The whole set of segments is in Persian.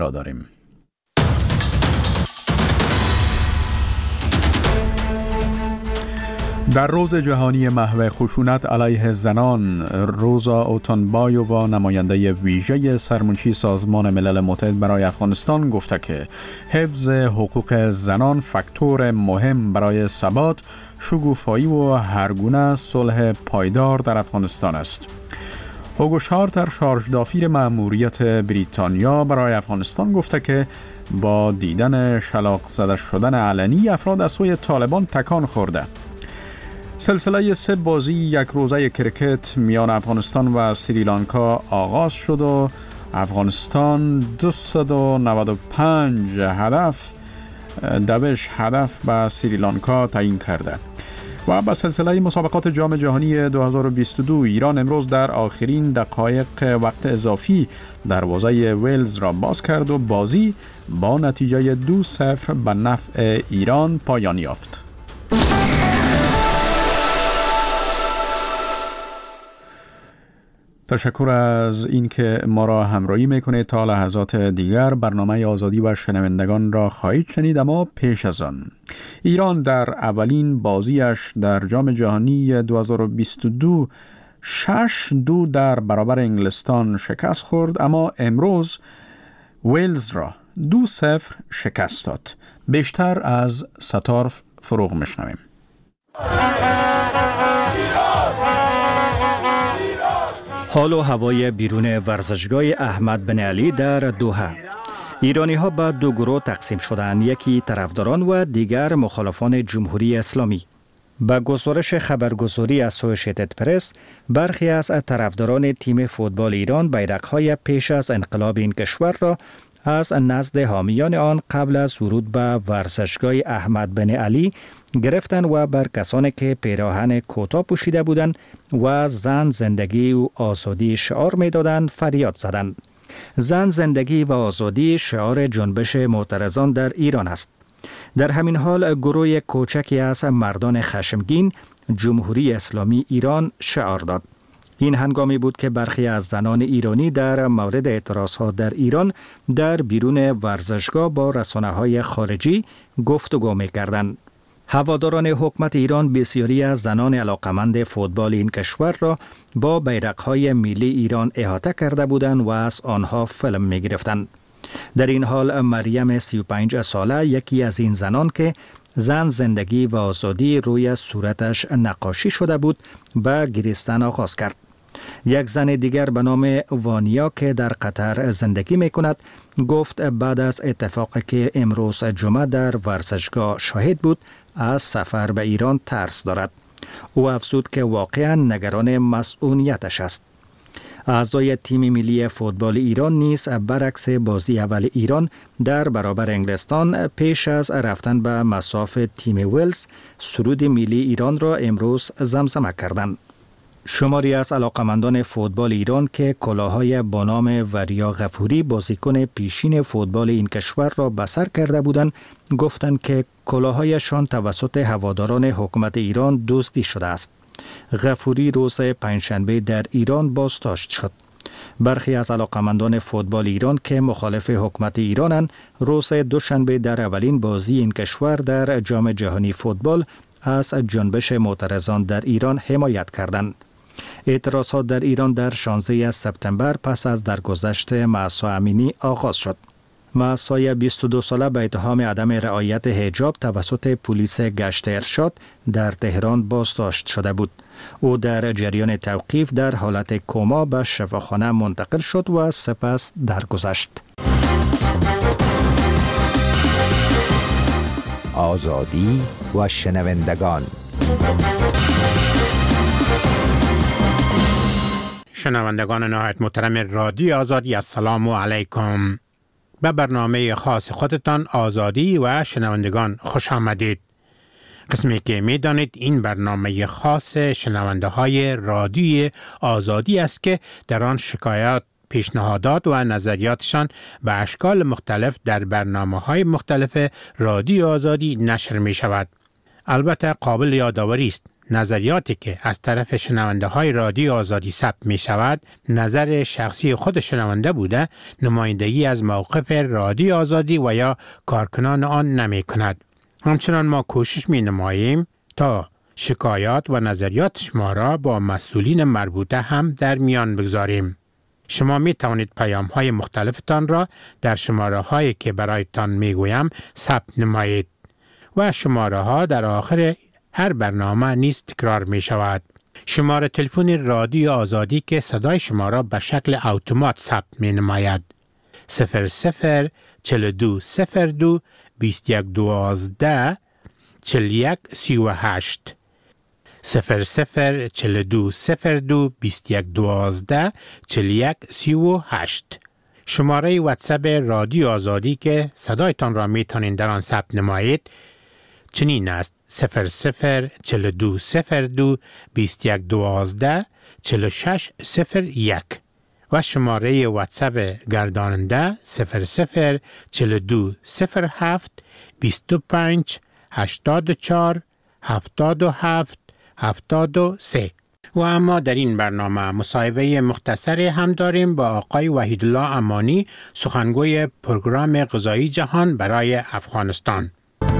را داریم. در روز جهانی محو خشونت علیه زنان، روزا اوتانبایووا نماینده ویژه سرمنشی سازمان ملل متحد برای افغانستان گفته که حفظ حقوق زنان فاکتور مهم برای ثبات، شکوفایی و هرگونه صلح پایدار در افغانستان است. هوگو شارتر، شارژدافیر مأموریت بریتانیا برای افغانستان گفته که با دیدن شلاق زده شدن علنی افراد از سوی طالبان تکان خورده. سلسله 3 بازی یک روزه کرکت میان افغانستان و سریلانکا آغاز شد و افغانستان 295 هدف به سریلانکا تعیین کرده. و با سلسله مسابقات جام جهانی 2022 ایران امروز در آخرین دقایق وقت اضافی دروازه ویلز را باز کرد و بازی با نتیجه 2-0 به نفع ایران پایان یافت. تشکر از اینکه ما را همراهی میکنید. تا لحظات دیگر برنامه آزادی و شنوندگان را خواهید شنید، اما پیش از آن ایران در اولین بازیش در جام جهانی 2022 6-2 در برابر انگلستان شکست خورد، اما امروز ویلز را 2-0 شکست داد. بیشتر از ستار فروغ میشنویم. حال و هوای بیرون ورزشگاه احمد بن علی در دوحه. ایرانی ها به 2 گروه تقسیم شدند، یکی طرفداران و دیگر مخالفان جمهوری اسلامی. با گزارش خبرگزاری اسوسییتد پرس، برخی از طرفداران تیم فوتبال ایران بیرق‌های پیش از انقلاب این کشور را از نزد حامیان آن قبل از ورود به ورزشگاه احمد بن علی گرفتند و بر کسانی که پیراهن کوتاه پوشیده بودند و زن، زندگی و آزادی شعار می‌دادند فریاد زدند. زن، زندگی و آزادی شعار جنبش معترضان در ایران است. در همین حال گروه کوچکی از مردان خشمگین جمهوری اسلامی ایران شعار داد. این هنگامی بود که برخی از زنان ایرانی در مورد اعتراضات در ایران در بیرون ورزشگاه با رسانه‌های خارجی گفتگو می‌کردند. هواداران حکومت ایران بسیاری از زنان علاقمند فوتبال این کشور را با بیرق‌های ملی ایران احاطه کرده بودند و از آنها فیلم می‌گرفتند. در این حال مریم 35 ساله، یکی از این زنان که زن، زندگی و آزادی روی صورتش نقاشی شده بود، به گریستن آغاز کرد. یک زن دیگر به نام وانیا که در قطر زندگی می کند گفت بعد از اتفاقی که امروز جمعه در ورزشگاه شاهد بود از سفر به ایران ترس دارد. او افزود که واقعا نگران مسئولیتش است. اعضای تیم ملی فوتبال ایران نیز برعکس بازی اول ایران در برابر انگلستان پیش از رفتن به مصاف تیم ویلز سرود ملی ایران را امروز زمزمه کردند. شماری از علاقمندان فوتبال ایران که کلاههای با نام وریا غفوری، بازیکن پیشین فوتبال این کشور را به سر کرده بودند، گفتند که کلاههایشان توسط هواداران حکومت ایران دزدی شده است. غفوری روز پنجشنبه در ایران بازداشت شد. برخی از علاقمندان فوتبال ایران که مخالف حکومت ایرانند، روز دوشنبه در اولین بازی این کشور در جام جهانی فوتبال از جنبش معترضان در ایران حمایت کردند. اعتراضات در ایران در 16 سپتامبر پس از درگذشت مهسا امینی آغاز شد. مهسا 22 ساله به اتهام عدم رعایت حجاب توسط پلیس گشت ارشاد در تهران بازداشت شده بود. او در جریان توقیف در حالت کما به شفاخانه منتقل شد و سپس درگذشت. آزادی و شنوندگان. شنوندگان نهایت محترم رادیو آزادی، السلام علیکم. به برنامه خاص خودتان آزادی و شنوندگان خوش آمدید. قسمی که می دانید این برنامه خاص شنونده های رادیو آزادی است که در آن شکایات، پیشنهادات و نظریاتشان به اشکال مختلف در برنامه‌های مختلف رادیو آزادی نشر می شود. البته قابل یادآوری است نظریاتی که از طرف شنونده های رادیو آزادی ثبت می شود نظر شخصی خود شنونده بوده نمایندگی از موقف رادیو آزادی و یا کارکنان آن نمی کند. همچنان ما کوشش می نماییم تا شکایات و نظریات شما را با مسئولین مربوطه هم در میان بگذاریم. شما می توانید پیام های مختلفتان را در شماره هایی که برایتان می گویم ثبت نمایید و شماره ها در آخر هر برنامه نیز تکرار می شود. شماره تلفن رادیو آزادی که صدای شما را به شکل اتومات ثبت می نماید 00 42 02 21 12 41 38 00 42 02 21 12 41 38. شماره واتساپ رادیو آزادی که صدایتان را می توانید در آن ثبت نمایید چنین است 00 42 02 21 12 46 01 و شماره واتساپ گرداننده 00 42 07 25 84 77 73. و اما در این برنامه مصاحبه مختصری هم داریم با آقای وحیدالله امانی، سخنگوی پروگرام غذایی جهان برای افغانستان.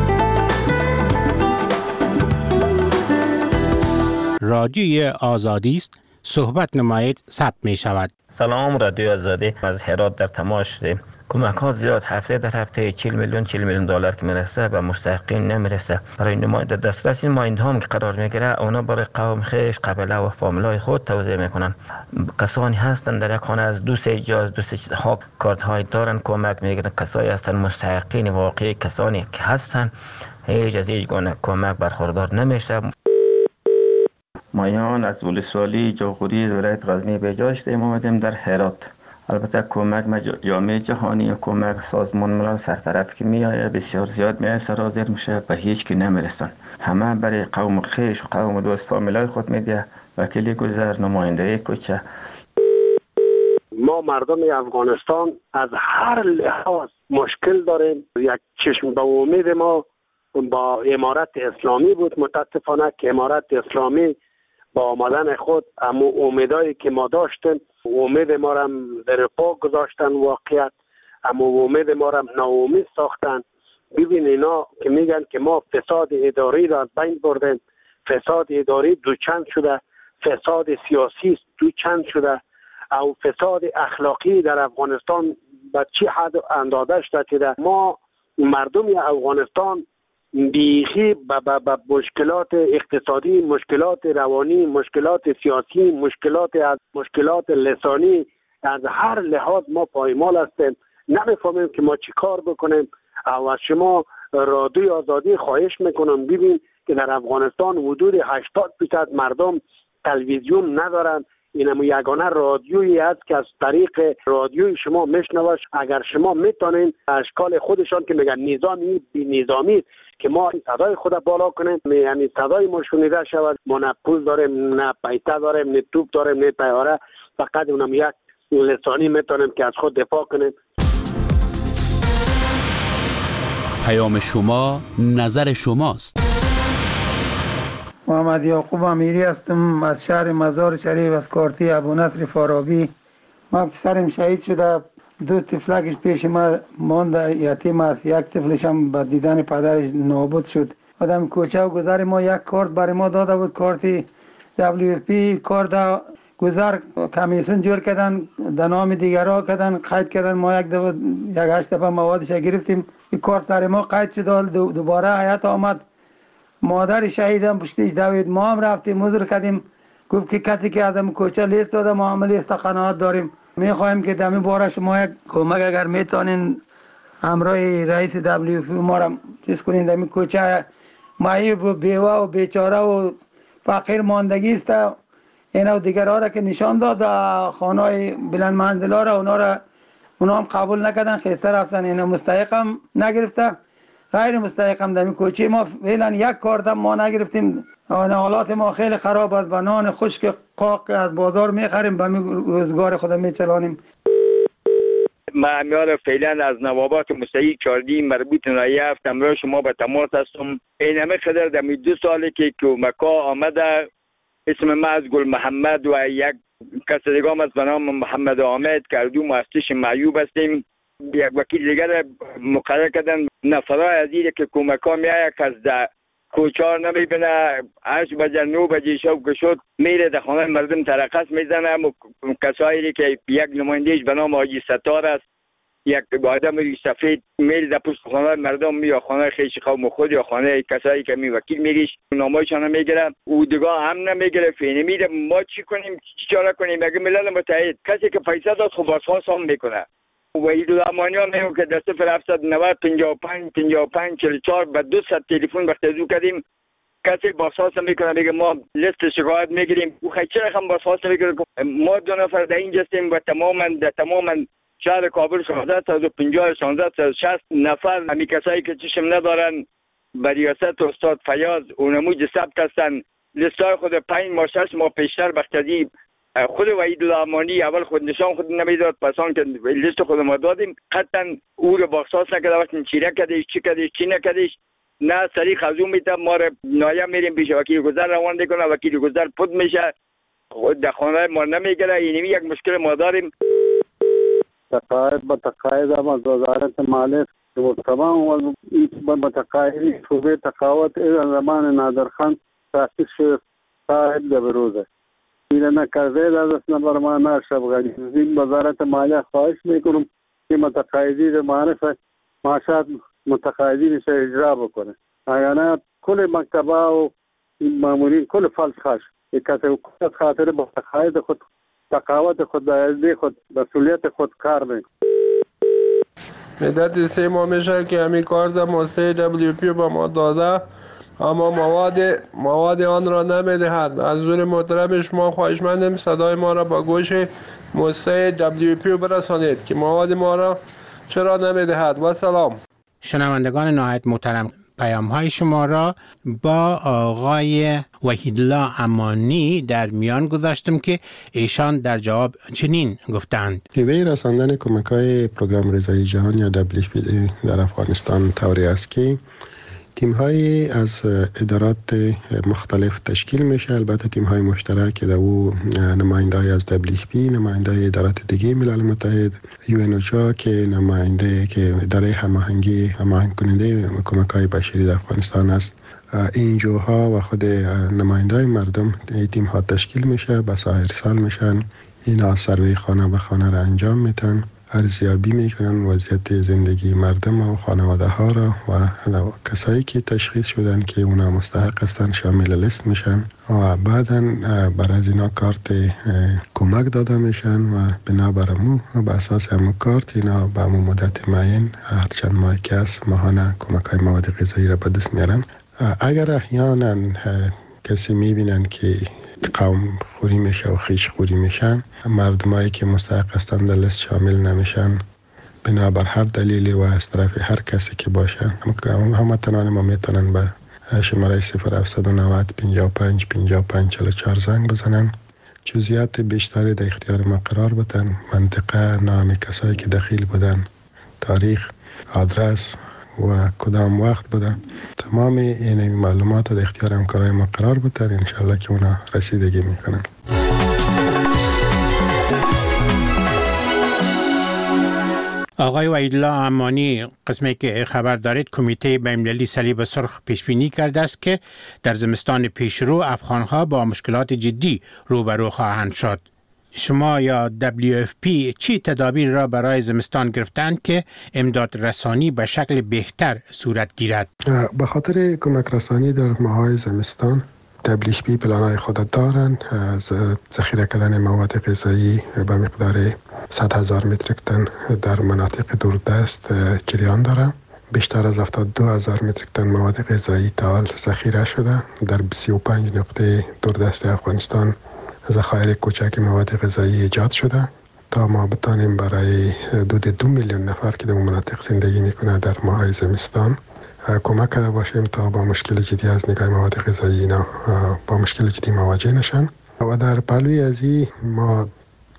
رادیوی آزادی است، صحبت نمایید ثبت می شود. سلام، رادیو آزادی از هرات در تماس شدیم. کمک ها زیاد هفته در هفته 40 میلیون دلار که میرسه و مستحقین نمیرسه. برای نماینده دسترس این مایند هم که قرار میگیره اونا برای قوم خیش قبیله و فامیلای خود توزیع میکنن. کسانی هستن در یک خانه از 2-3 جا از 2-3 ها کارت های دارن کمک میگیرن. کسایی هستن مستحقین واقعی کسانی که هستن هیچ از هیچ گونه کمک برخوردار نمیشه. مایان از ولسوالی جاغوری ولایت غزنی به جا شدیم آمدیم در هرات. البته کمک جامعه جهانی و کمک سازمان ملل سرطرف که میآیه بسیار زیاد میآیه سرازیر میشه و هیچ کی نمیرسن. همه برای قوم خیش و قوم دوست فامیلای خود میده. وکیل گذر، نماینده کوچه. ما مردم افغانستان از هر لحاظ مشکل داریم. یک چشم به امید ما با امارت اسلامی بود. متاسفانه که امارت اسلامی با آمدن خود اما امیدایی که ما داشتیم امید ما را در پا گذاشتن واقعیت، اما امید ما را ناامید ساختن. ببین اینا که میگن که ما فساد اداری را از بین بردیم، فساد اداری دوچند شده، فساد سیاسی دوچند شده، او فساد اخلاقی در افغانستان به چه حد اندازه شده که ما مردم افغانستان بیخی با مشکلات اقتصادی، مشکلات روانی، مشکلات سیاسی، مشکلات لسانی از هر لحاظ ما پایمال هستیم. نمیفهمیم که ما چی کار بکنیم. و از شما رادیو آزادی خواهش میکنم ببین که در افغانستان حدود 80% مردم تلویزیون ندارن. اینم یگانه رادیویی است که از طریق رادیوی شما میشنوش. اگر شما میتونین اشکال خودشان که میگن نظامی بی نظامی که ما صدای خود بالا کنیم، یعنی صدای ما شنیده شود. ما نه پول داریم، نه پیسه داریم، نه توپ داریم، نه طیاره، فقط اونم یک لسانی میتونیم که از خود دفاع کنیم. پیام شما، نظر شماست. محمد یعقوب امیری هستم از شهر مزار شریف از کارتی ابو نصر فارابی. ما پسرم شهید شده، 2 طفلکش پیش ما مانده یتیم است. یک طفلش هم با دیدن پدرش نابود شد. آدم کوچه و گذر ما یک کارت برای ما داده بود، کارتی WFP. کارت گذر کمیسیون جور کردن، در نام دیگرها کردن، قید کردن. ما یک 8 دفعه موادش گرفتیم. این کارت سر ما قید شد. دوباره حیات آمد. مادر شهیدم پشتیش دوید. ما هم رفتیم حضور کردیم. گفت که کسی که آدم کوچه لیست داده ما هم لیست قناعت داریم. میخوایم که دمی باره شما یک کمک اگر میتونین همراه رئیس WFP ما را چیز کنین. دمی کوچه معیوب و بیوه و بیچاره و فقیر ماندگی است. اینا و دیگرها را که نشان داد خانه‌های بلند منزلا را اونا هم قبول نکردن، خیسته رفتن. اینا مستحق هم نگرفته، غیر مستحق هم. دمی کوچه ما فعلا یک کارت هم ما نگرفتیم. حالات ما خیلی خراب است. با نان خشک قاق از بازار میخریم، به روزگار خود میچلانیم. معمیار فعلا از نوابات مستحی چاردی مربوط نایه هفت امرای شما به تماس هستم. این همه قدر دمی 2 ساله که کومکا آمده، اسم ما از گل محمد و یک کس دیگه از به نام محمد آمد که دو مؤسسش معیوب هستیم. یک وکیل دیگر مقرر کردن. نفرای عزیزی که کومکا میایه که از کوچار نمیبینه، 8 بجه 9 بجه شب که شد میره در خانه مردم ترقص میزنه. کسایی که یک نمایندهش به نام حاجی ستار است، یک آدم سفید میره در پشت خانه مردم یا خانه خیش قوم خود یا خانه کسایی که می وکیل میگیش نامایشان نمیگیره، او دیگه هم نمیگیره. فینمیده ما چی کنیم، چی چاره کنیم؟ مگه ملل متحد کسی که پیسه داد خب بازخواست هم میکنه. وحید الامانی ها میگه که در 0790 55 55 44 به 200 تلفن بختزو کردیم، کسی بازخواست میکنه میگه ما لیست شکایت میگیریم. او خیلی چرا هم بازخواست میکنه؟ ما 2 نفر در اینجا هستیم و تماما شهر کابل 1650 1660 نفر همی کسایی که چشم ندارن به ریاست استاد فیاض اونموج ثبت هستن. لیستای خود 5 ماه 6 ماه پیشتر بختزی خود وحید الامانی اول خود نشان خود نمیداد، پسان که لیست خود ما دادیم قطعا او رو بازخواست نکرده. وقتی چیره کردیش چی کردیش چی نکردیش نه سریع خزو میتم ما رو نایم میریم پیش وکیل گذر روان دیکنه، وکیل گذر پد میشه در خانه ما نمیگره. اینمی یک مشکل ما داریم. تقاعد به تقاعد هم از وزارت مالیه و تمام متقاعدین شعبه تقاعد زمان نادرخان تاسیس شد صاحب به بروزه این نکرده از نمبر ما نشب غنی زین وزارت مالیه خواهش میکنم که متقاعدین معرفت معاشات متقاعدینش اجرا بکنه، اگر نه کل مکتبه و مامورین کل فلس خاش یک کسی خاطر با تقاعد خود تقاعد خود دایزدی خود مسئولیت خود کار میکنه. مدت 3 ماه میشه که همین کار در موسسه WP با ما داده اما مواد آن را نمیدهد. از حضور محترم شما خواهشمندم صدای ما را با گوش موسسه WP برسانید که مواد ما را چرا نمیدهد. و سلام. شنوندگان نهایت محترم، پیام های شما را با آقای وحیدالله امانی در میان گذاشتم که ایشان در جواب چنین گفتند: شیوه رساندن کمک های پروگرام رضایی جهان یا WFP در افغانستان طوری است که تیم های از ادارات مختلف تشکیل میشه. البته تیم های مشترک که در او نماینده های از WFP، نماینده های ادارات دیگه ملل متحد، UNOCHA که نماینده که اداره هماهنگ کننده کمک های بشری در افغانستان است، NGOها و خود نماینده های مردم تیم ها تشکیل میشه. به سایر سال میشن اینا سروی خانه به خانه را انجام میتن، ارزیابی میکنن وضعیت زندگی مردم و خانواده ها را و کسایی که تشخیص شدن که اونا مستحق هستن شامل لیست میشن و بعدا بر از اینا کارت کمک داده میشن و بنابرامو به اساس همون کارت اینا به همون مدت معین هر چند ماه که هست ماهانه کمک های مواد غذایی را به دست میارن. اگر احیانا کسی میبینن که قوم خوری میشه و خیش خوری میشن، مردمایی که مستحق هستند در لیست شامل نمیشن بنابر هر دلیلی و از طرف هر کسی که باشه، هموطنان ما میتونن به شماره 0790 55 55 44 زنگ بزنن، جزئیات بیشتری در اختیار ما قرار بدن، منطقه، نام کسایی که دخیل بودن، تاریخ، آدرس و کدام وقت بوده، تمام این معلومات در اختیار همکارای ما قرار بده. انشالله که اونا رسیدگی میکنن. آقای وحیدالله امانی، قسمی که خبر دارید کمیته بین‌المللی صلیب سرخ پیش بینی کرده است که در زمستان پیشرو افغان‌ها با مشکلات جدی روبرو خواهند شد. شما یا WFP چی تدابیر را برای زمستان گرفتند که امداد رسانی به شکل بهتر صورت گیرد؟ به خاطر کمک رسانی در ماهای زمستان WFP پلان‌های خود دارند. از ذخیره کردن مواد غذایی به مقدار 100,000 متریک تن در مناطق دوردست جریان دارد. بیشتر از 72,000 متریک تن مواد غذایی تا حال ذخیره شده. در 35 نقطه دوردست افغانستان ذخایر کوچک مواد غذایی ایجاد شده تا ما بتانیم برای حدود 2 میلیون نفر که در مناطق زندگی میکنه در ماه زمستان کمک کرده باشیم تا با مشکل جدی از نگاه مواد غذایی اینا با مشکل جدی مواجه نشن. و در پهلوی از این ما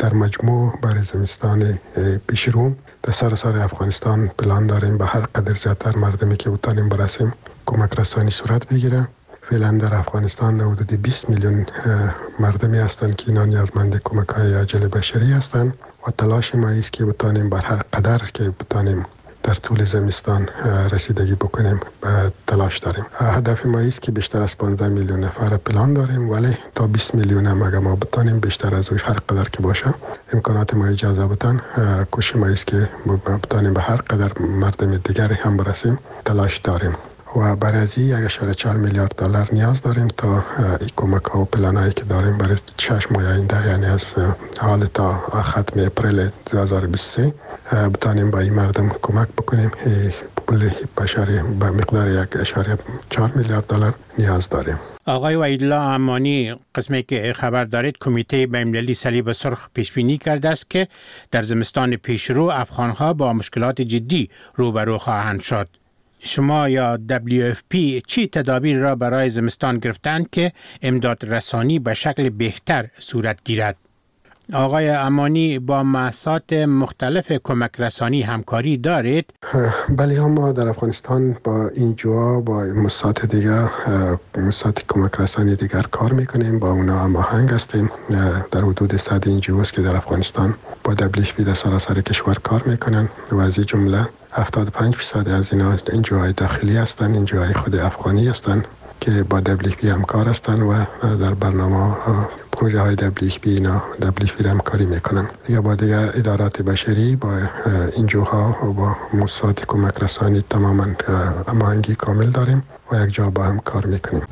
در مجموع برای زمستان پیش رو در سراسر افغانستان پلان داریم به هر قدر زیادتر مردمی که بتانیم برسیم کمک رسانی صورت بگیره. فعلا در افغانستان حدود 20 میلیون مردمی هستند که اینا نیازمند کمک های عاجل بشری هستند و تلاش ما است که بتانیم بر هر قدر که بتانیم در طول زمستان رسیدگی بکنیم به تلاش داریم. هدف ما است که بیشتر از 15 میلیون نفر پلان داریم، ولی تا 20 میلیون هم اگر ما بتانیم بیشتر از اوش هر قدر که باشه امکانات ما اجازه بدن کوشش ما است که بتانیم به هر قدر مردم دیگری هم برسیم تلاش داریم و برای از 1.4 میلیارد دلار نیاز داریم تا این کمک ها و پلانایی که داریم برای 6 ماه آینده، یعنی از حال تا ختم اپریل 2023 بتانیم با این مردم کمک بکنیم. پول بشری به مقدار 1.4 میلیارد دلار نیاز داریم. آقای وحیدالله امانی، قسمی که خبر دارید کمیته بین‌المللی صلیب سرخ پیش بینی کرده است که در زمستان پیشرو افغان‌ها با مشکلات جدی روبرو خواهند شد. شما یا WFP چی تدابیر را برای زمستان گرفتند که امداد رسانی به شکل بهتر صورت گیرد؟ آقای امانی، با مؤسسات مختلف کمک رسانی همکاری دارید؟ بله، ما در افغانستان با اینجا با مؤسسات دیگر، مؤسسات کمک رسانی دیگر کار میکنیم، با اونا هماهنگ هستیم. در حدود 100 NGOs که در افغانستان با WFP در سراسر کشور کار میکنن و از این جمله 75% از اینا NGOهای داخلی هستند، NGOهای خود افغانی هستند که با WFP همکار هستند و در برنامه پروژه های WFP اینا WFP همکاری میکنن. دیگه با دیگر ادارات بشری، با NGOها و با مؤسسات کمک رسانی تماما هماهنگی کامل داریم و یک جا با هم کار میکنیم.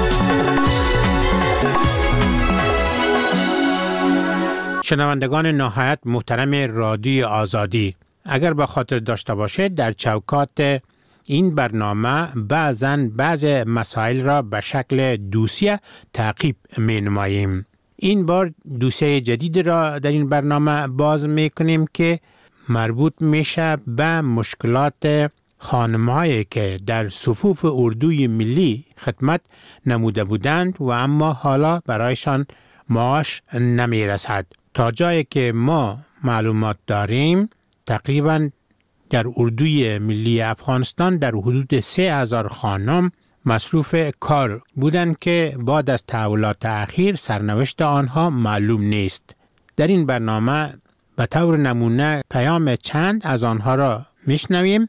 شنوندگان نهایت محترم رادیو آزادی، اگر به خاطر داشته باشید در چوکات این برنامه بعض مسائل را به شکل دوسیه تعقیب می نماییم. این بار دوسیه جدید را در این برنامه باز می کنیم که مربوط میشه به مشکلات خانم‌هایی که در صفوف اردوی ملی خدمت نموده بودند و اما حالا برایشان معاش نمی رسد. تا جایی که ما معلومات داریم تقریباً در اردوی ملی افغانستان در حدود 3000 خانم مصروف کار بودند که بعد از تحولات اخیر سرنوشت آنها معلوم نیست. در این برنامه به طور نمونه پیام چند از آنها را میشنویم.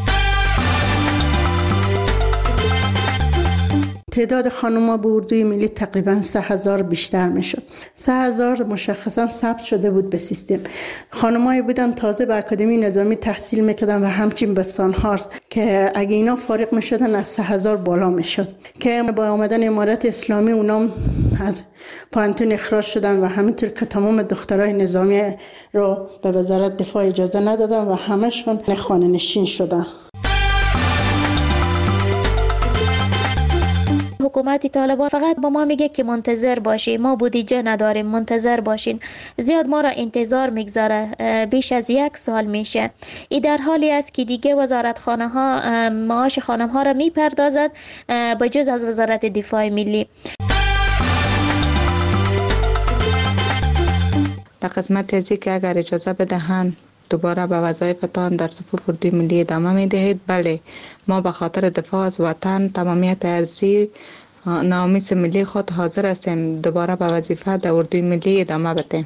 تعداد خانم‌ها به اردوی ملی تقریباً 3000 بیشتر میشد. 3000 مشخصاً ثبت شده بود به سیستم. خانم‌هایی بودن تازه به اکادمی نظامی تحصیل میکردن و همچنین به سانهارز که اگه اینا فارغ میشدن از 3000 بالا میشد که با آمدن امارت اسلامی اونام از پانتون اخراج شدن و همینطور که تمام دخترای نظامی رو به وزارت دفاع اجازه ندادن و همشون خانه نشین شدن. حکومت طالبان فقط با ما میگه که منتظر باشین، ما بودجه نداریم، منتظر باشین. زیاد ما را انتظار میگذاره، بیش از 1 سال میشه. این در حالی است که دیگه وزارتخانه ها معاش خانم ها را میپردازد به جز از وزارت دفاع ملی. در قسمت ازی که اگر اجازه بدهند دوباره به وظایفتان در صفوف اردوی ملی ادامه می دهید. بله، ما به خاطر دفاع از وطن، تمامیت ارضی، ناموس ملی خود حاضر هستیم دوباره به وظیفه در اردوی ملی ادامه بدهیم.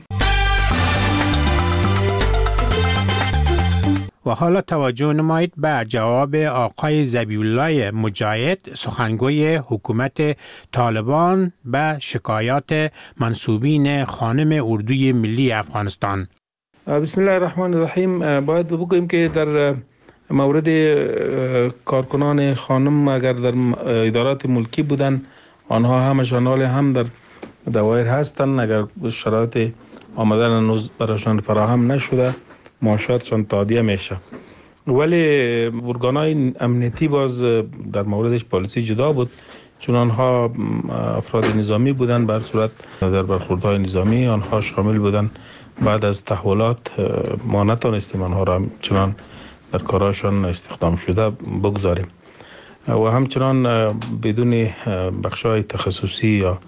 و حالا توجه نمایید به جواب آقای ذبیح‌الله مجاهد، سخنگوی حکومت طالبان، به شکایات منسوبین خانم اردوی ملی افغانستان. بسم الله الرحمن الرحیم. باید بگوییم که در مورد کارکنان خانم اگر در ادارات ملکی بودن، آنها همشان حال هم در دوایر هستند. اگر شرایط آمدن هنوز برایشان فراهم نشده معاشاتشان تادیه میشه، ولی ارگان‌های امنیتی باز در موردش پالیسی جدا بود، چون آنها افراد نظامی بودن. بر صورت در برخوردهای نظامی آنها شامل بودن. بعد از تحولات ما نتانستیم آنها را چنان در کاراشان استخدام شده بگذاریم و همچنان بدون بخشای تخصصی یا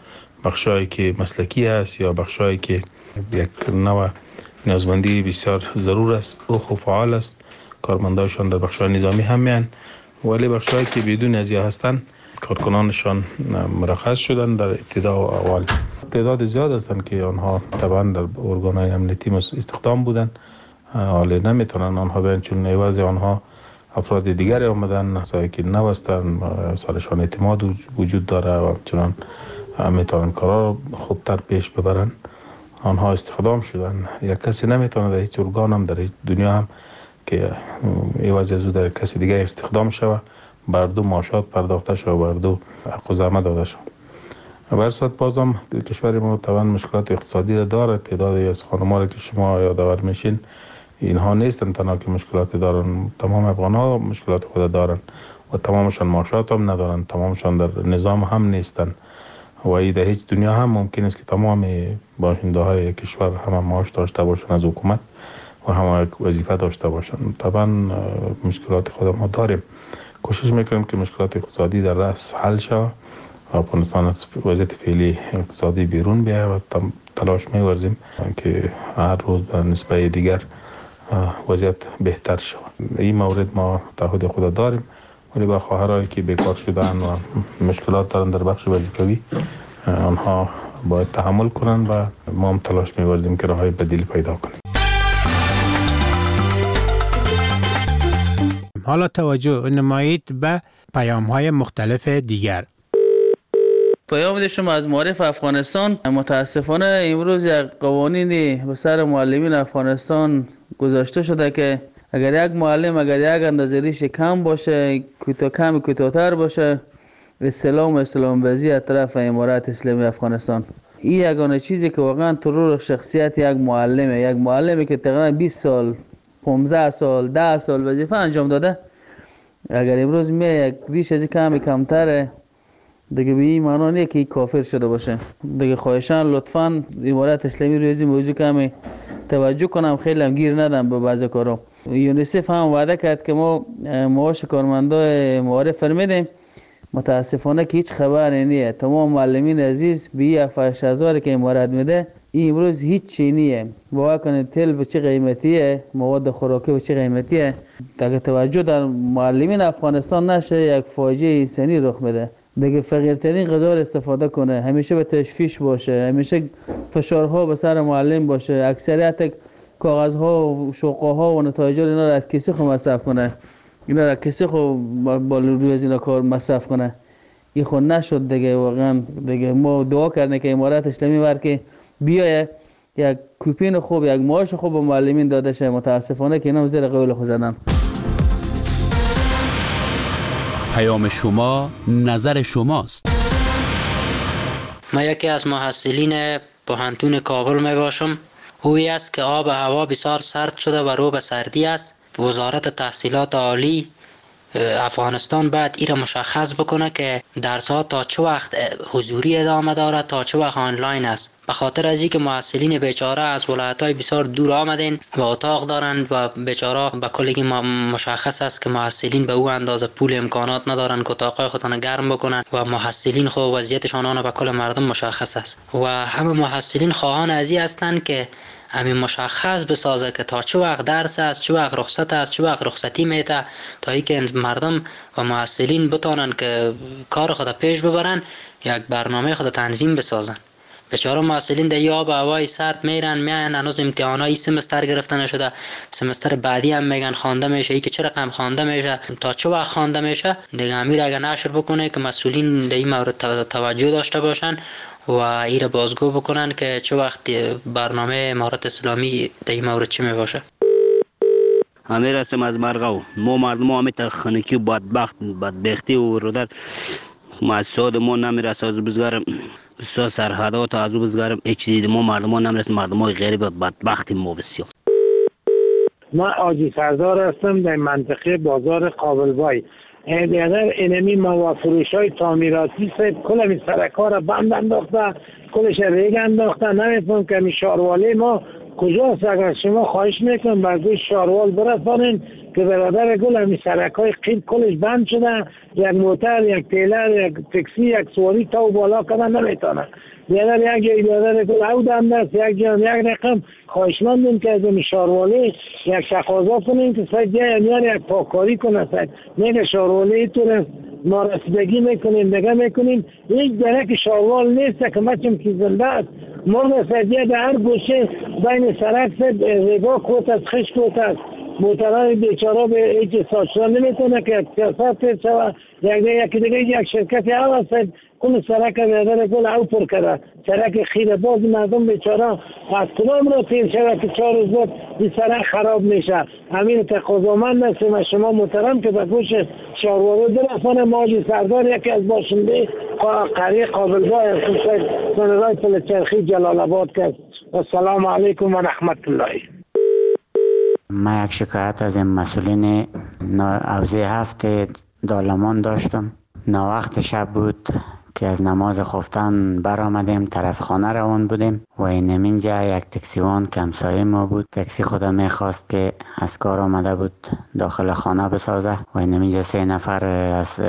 بخشایی که مسلکی است یا بخشایی که یک نوع نیازمندی بسیار ضرور است او خوب فعال است. کارمندایشان در بخشای نظامی هم میان، ولی بخشایی که بدون ازیا هستند کارکنانشان مرخص شدن در ابتدا و اول. تعداد زیاد هستند که آنها طبعا در ارگان‌های امنیتی استخدام بودند، حالا نمیتونن آنها بیان چون عوض آنها افراد دیگری آمدن هستند که نو هستند، سرشان اعتماد وجود داره و چنان میتونن کارا خوبتر پیش ببرن. آنها استخدام شدن. یک کسی نمیتونه در هیچ ارگان هم در هیچ دنیا هم که عوض از او در کسی دیگه استخدام شود بر دو معاشات پرداخته شود، بر دو حق و زحمت داده شود. بر صورت بازم کشور ما طبعا مشکلات اقتصادی را داره. تعدادی از خانم‌ها که شما یادآور میشین اینها نیستن تنها که مشکلات دارن، تمام افغان‌ها مشکلات خود دارن و تمامشان معاشات هم ندارن، تمامشان در نظام هم نیستن و این در هیچ دنیا هم ممکن است که تمام باشنده های کشور هم معاش داشته باشن از حکومت و هم وظیفه داشته باشن. طبعا مشکلات خود ما داریم، کوشش میکنیم که مشکلات اقتصادی در رأس حل شود، افغانستان از وضعیت فعلی اقتصادی بیرون بیاید و تلاش می‌ورزیم که هر روز به نسبت دیگر وضعیت بهتر شود. این مورد ما تعهد خود داریم، ولی با خواهرایی که بیکار شدن و مشکلات دارن در بخش وظیفوی آنها باید تحمل کنند و ما هم تلاش می‌ورزیم که راههای بدیل پیدا کنیم. حالا توجه نمایید به پیام‌های مختلف دیگر. پیام شما از معارف افغانستان. متاسفانه امروز یک قوانینی به سر معلمین افغانستان گذاشته شده که اگر یک معلم اگر یک اندازه ریش کم باشه، کوتاه‌تر باشه، استلام بازی از طرف امارات اسلامی افغانستان. این یگانه چیزی که واقعا ترور شخصیت یک معلمی که تقریبا 20 سال 15 سال 10 سال وظیفه انجام داده، اگر امروز یک ریش از کمتره دیگه به این معنا نیست که کافر شده باشه. دیگه خواهشان لطفاً امارات اسلامی روی این موضوع کمی توجه کنم، خیلی هم گیر ندم به بعضی کارا. یونیسف هم وعده کرد که ما معاش کارمندای معارف میدیم، متاسفانه که هیچ خبری نیست. تمام معلمین عزیز به 7000 که امارات میده این امروز هیچ چی نیست. باور کنید تل به چه قیمتیه، مواد خوراکی به چه قیمتیه. اگه توجه در معلمین افغانستان نشه یک فاجعه انسانی رخ میده. دیگه فقیرترین غذا استفاده کنه، همیشه به تشویش باشه، همیشه فشارها به سر معلم باشه، اکثریت کاغذها و شوقها و نتایج اینا را از کسی خود مصرف کنه، اینا را کسی خود با روی از اینا کار مصرف کنه. این خود نشد دیگه. واقعا دیگه ما دعا کردیم که امارات اسلامی ور که بیایه یک کوپین خوب، یک معاش خوب به معلمین داده شه. متاسفانه که اینا زیر قول خود زدن. پیام شما نظر شماست. ما یکی از محصلین پوهنتون کابل می باشم. اوی است که آب و هوا بسیار سرد شده و رو به سردی است. وزارت تحصیلات عالی افغانستان باید این را مشخص بکنه که درس‌ها تا چه وقت حضوری ادامه دارد، تا چه وقت آنلاین است. به خاطر از اینکه محصلین بیچاره از ولایت‌های بسیار دور آمدن و اتاق دارند و بیچاره به کلی مشخص است که محصلین به او اندازه پول امکانات ندارند که اتاقای خودشان گرم بکنند و محصلین خو وضعیتشان آن به کل مردم مشخص است و همه محصلین خواهان از این هستند که همین مشخص بسازه که تا چه وقت درس است، چه وقت رخصت است، چه وقت رخصتی میده، تا اینکه مردم و محصلین بتونن که کار خود پیش ببرن، یک برنامه خود تنظیم بسازن. بیچاره محصلین در آب و هوای سرد میرن هنوز امتحانای سمستر گرفته نشده، سمستر بعدی هم میگن خوانده میشه. ای که چه رقم خوانده میشه، تا چه وقت خوانده میشه، دیگه امیر اگه نشر بکنه که مسئولین در این مورد توجه داشته باشن و این را بازگو بکنن که چه وقت برنامه امارات اسلامی در این مورد چی می باشه. امیر هستم از مرغو. ما مردم همه تخنیکی و بدبختی و رودر مؤسسات ما نمیرسه. از بزرگ بسیار سرحدات از بزرگ هیچ چیزی ما مردم ها نمیرسه. مردم های غریب بدبختی ما بسیار. من آجی سردار هستم در منطقه بازار قابلبای. اگر اینمی مواد فروش های تعمیراتی کل می سرکار بند انداخته، کلش ریگ انداخته، نمیتونم که می شارواله ما کجاست؟ اگر شما خواهش میکنم بر گوش شاروال برسانین که برادر گل همی سرکای قیل کلش بند شده، یک موتر، یک تیلر، یک تکسی، یک سواری تا و بالا کردن نمیتونه. بیادر یک برادر گل او دم دست یک رقم خواهشمندیم که از این شاروالی یک تقاضا کنیم که ساید یک پاکاری کنه. ساید میگه شاروالی تو ما رسیدگی میکنیم نگه میکنیم، هیچ درک شاروال نیست که مچم که زنده است مرد سایدیه در هر گوشه بین سرک سید رگاه کوت است، خش کوت است. موترهای بیچاره به هیچ ساچران نمیتونه که سیاست تیر شوه. یکی دیگه یک شرکت اول سید کل سرک بیادر گل او پر کرده، سرک خیره باز مردم بیچاره از کدام را تیر شوه که 4 روز بعد این سرک خراب میشه. همین تقاضامند هستیم شما محترم که به گوش شاروال برسانه. ماجی سردار یکی از باشنده قریه قابلگاه سنرهای پلچرخی جلال آباد که السلام علیکم و رحمت الله. من یک شکایت از این مسئولین حوزه 7 دالمان داشتم. وقت شب بود که از نماز خفتن برآمدیم، طرف خانه روان بودیم و اینجا یک تاکسیوان که همسایه ما بود، تاکسی خودم میخواست که از کار آمده بود داخل خانه بسازه و اینجا 3 نفر از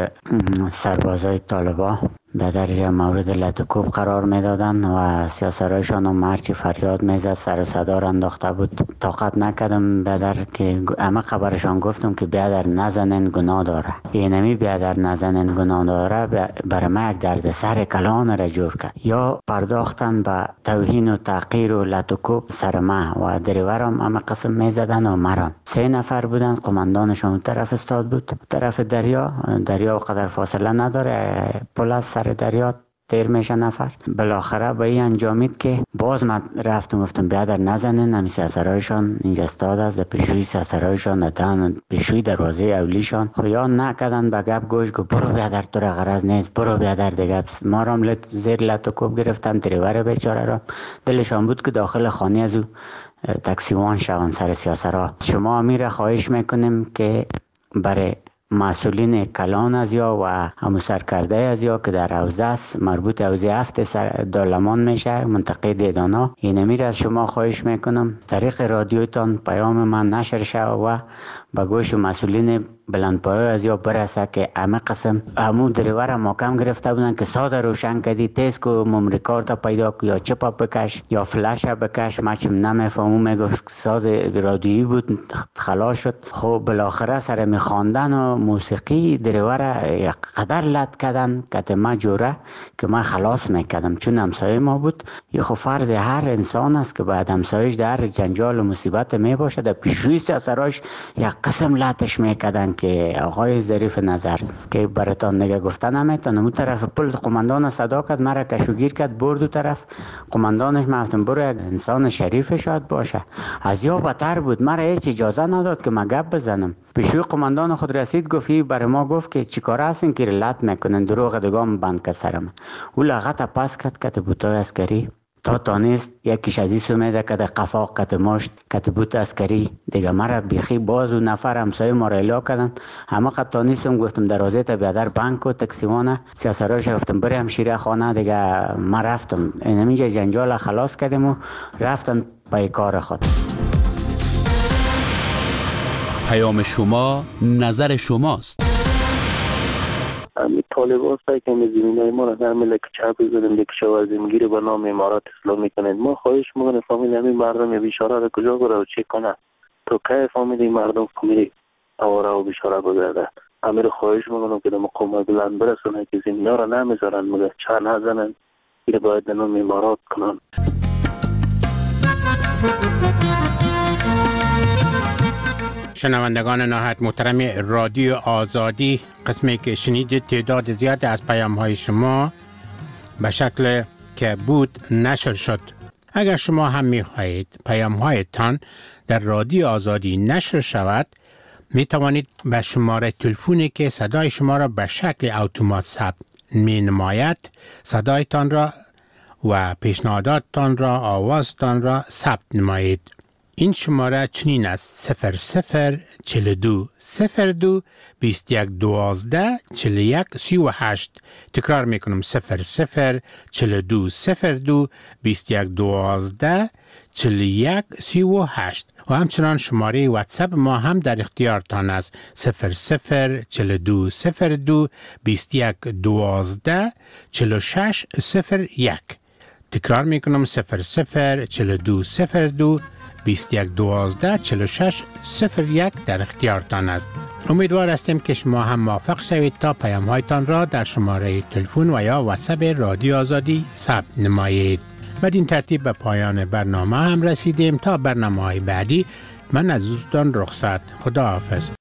سربازای طالبا به درجه مورد لطکوب قرار میدادن و سیاسرایشان هم هرچی فریاد میزد سر و صدا را انداخته بود. طاقت نکردم بیادر که همه خبرشان گفتم که بیادر نزنین گناه داره. اینمی بیادر نزنین گناه داره برای ما یک درد سر کلان را جور کرد. یا پرداختن به توهین و تحقیر و لطکوب سر ما و دریورم همه قسم میزدن و مرام. 3 نفر بودن، قماندانشان اون طرف استاد بود، طرف دریا و قدر فاصله نداره، پل سر دریا تیر میشه نفر. بالاخره به این انجامید که باز من رفتم گفتم بیادر نزنین، همی سرایشان اینجا استاد است، پیشوی سرایشان ندن پیشوی دروازه اولیشان خویا نکردن. به گپ گوش گفت برو بیادر تو را غرض نیست، برو بیادر دیگه. ما را هم زیر لطکوب گرفتن، دریور بیچاره را دلشان بود که داخل خانه از او تاکسیوان شوند سر سیاسرا. شما امیر خواهش میکنیم که برای مسئولین کلان از یا و همو سرکرده از یا که در حوزه است مربوط حوزه 7 دالمان میشه منطقه دیدانا، این امیر از شما خواهش میکنم طریق رادیوتان پیام من نشر شود و به گوش مسئولین بلندپایه از یا برسه که همه قسم همو دریور محکم گرفته بودن که ساز روشن کردی تیز کو ممری کارت پیدا کو یا چپا بکش یا فلش بکش. مچم نمیفهمم میگفت ساز رادیویی بود خلاص شد. خب بالاخره سر میخواندن و موسیقی دریور یک قدر لط کردن که ما جوره که من خلاص میکردم چون همسایه ما بود. یه خب فرض هر انسان است که بعد همسایش در جنجال و مصیبت میباشه در پیشروی سراش یک قسم لطش میکردن که آقای ظریف نظر که براتان نگه گفتن نمیتونم. اون طرف پل قماندان صدا کرد مرا کشوگیر کرد برد دو طرف. قماندانش گفتم برو، یک انسان شریف شاید باشه. از یا بدتر بود، مرا هیچ اجازه نداد که من گپ بزنم. پیشوی قماندان خود رسید گفتی برای ما گفت که چیکار هستین که لط میکنن، دروغ دگام بند کرد سرم. او لغت پس کرد بوتای عسکری تا تانست یکیش از این سومیزه کده قفاق کده مشت کده بوت عسکری دیگه مرا بیخی باز و نفر همسایه ما را الا کردن. همه قد تانستم گفتم دروازه تا بیادر بانک و تکسیوانه سیاسراش گفتم بری همشیره خانه دیگه. ما رفتم اینجا جنجال خلاص کردیم و رفتم پای کار خود. پیام شما نظر شماست. طالبان سعی کنید زمینای ما را در ملک چپ بزنیم که شوازمگیری به نام امارات اسلامی کنید. ما خواهش میکنیم فامیل همین مردم بیچاره را کجا بره و چه کنه تو که فامیل این مردم فامیل آواره و بیچاره بگرده. امیر خواهش میکنم که مقام بلند برسونه که زمینا را نمیذارن مگه چه نزنن، این باید به نام امارات کنن. شنوندگان نهایت محترم رادیو آزادی، قسمی که شنیدید تعداد زیاد از پیام های شما به شکل که بود نشر شد. اگر شما هم می خواهید پیام هایتان در رادیو آزادی نشر شود، می توانید به شماره تلفنی که صدای شما را به شکل اتومات ثبت می نماید صدایتان را و پیشنهاداتتان را آوازتان را ثبت نمایید. این شماره چنین است: 0042 02 21 12 41 38. تکرار میکنم: 0042 02 21 12 41 38. و همچنان شماره واتساپ ما هم در اختیارتان است: 0042 02 21 12 46 01. تکرار میکنم: 0042 02 21 12 46 01 در اختیارتان است. امیدوار هستیم که شما هم موفق شوید تا پیام هایتان را در شماره تلفن و یا واتساپ رادیو آزادی ثبت نمایید. بدین ترتیب به پایان برنامه هم رسیدیم. تا برنامه های بعدی من از دوستان رخصت. خدا حافظ.